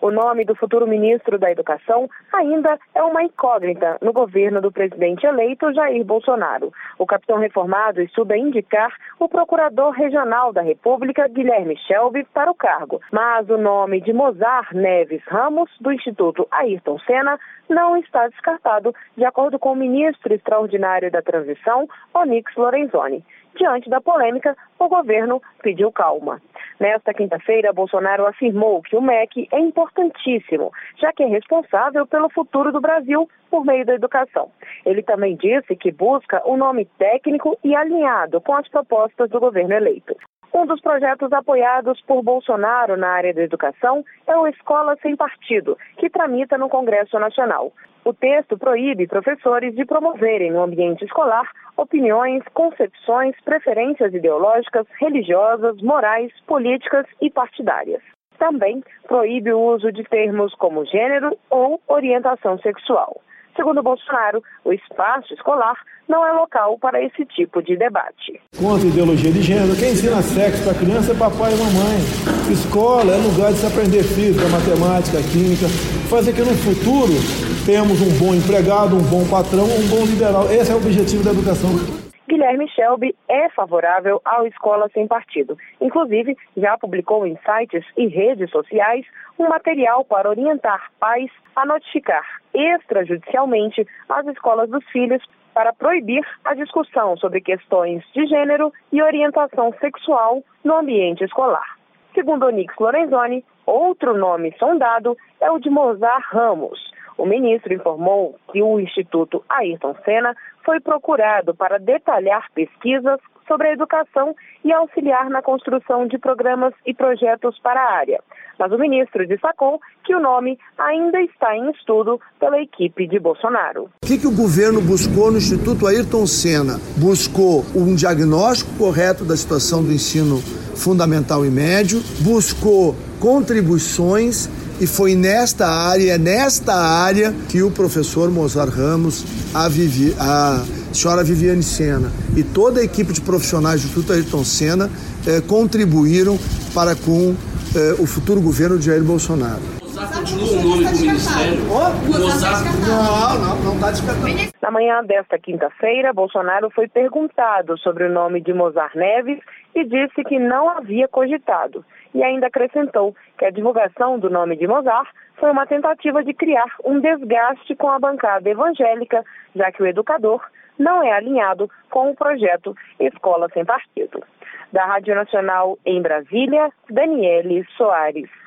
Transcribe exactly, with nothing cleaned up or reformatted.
O nome do futuro ministro da Educação ainda é uma incógnita no governo do presidente eleito Jair Bolsonaro. O capitão reformado estuda indicar o procurador regional da República, Guilherme Schelby, para o cargo. Mas o nome de Mozar Neves Ramos, do Instituto Ayrton Senna, não está descartado, de acordo com o ministro extraordinário da Transição, Onyx Lorenzoni. Diante da polêmica, o governo pediu calma. Nesta quinta-feira, Bolsonaro afirmou que o M E C é importantíssimo, já que é responsável pelo futuro do Brasil por meio da educação. Ele também disse que busca um nome técnico e alinhado com as propostas do governo eleito. Um dos projetos apoiados por Bolsonaro na área da educação é o Escola Sem Partido, que tramita no Congresso Nacional. O texto proíbe professores de promoverem no ambiente escolar opiniões, concepções, preferências ideológicas, religiosas, morais, políticas e partidárias. Também proíbe o uso de termos como gênero ou orientação sexual. Segundo Bolsonaro, o espaço escolar não é local para esse tipo de debate. Contra a ideologia de gênero, quem ensina sexo para criança é papai e mamãe. Escola é lugar de se aprender física, matemática, química, fazer que no futuro temos um bom empregado, um bom patrão, um bom liberal. Esse é o objetivo da educação. Guilherme Schelby é favorável ao Escola Sem Partido. Inclusive, já publicou em sites e redes sociais um material para orientar pais a notificar extrajudicialmente as escolas dos filhos para proibir a discussão sobre questões de gênero e orientação sexual no ambiente escolar. Segundo Onyx Lorenzoni, outro nome sondado é o de Mozar Ramos. O ministro informou que o Instituto Ayrton Senna foi procurado para detalhar pesquisas sobre a educação e auxiliar na construção de programas e projetos para a área. Mas o ministro destacou que o nome ainda está em estudo pela equipe de Bolsonaro. O que, que o governo buscou no Instituto Ayrton Senna? Buscou um diagnóstico correto da situação do ensino fundamental e médio, buscou contribuições. E foi nesta área, é nesta área que o professor Mozar Ramos, a, Vivi, a senhora Viviane Senna e toda a equipe de profissionais do Instituto Ayrton Senna eh, contribuíram para com eh, o futuro governo de Jair Bolsonaro. Mozar continua o nome do ministério? Oh, Mozar... Não, não, não está descartado. Na manhã desta quinta-feira, Bolsonaro foi perguntado sobre o nome de Mozar Neves e disse que não havia cogitado. E ainda acrescentou que a divulgação do nome de Mozar foi uma tentativa de criar um desgaste com a bancada evangélica, já que o educador não é alinhado com o projeto Escola Sem Partido. Da Rádio Nacional em Brasília, Daniele Soares.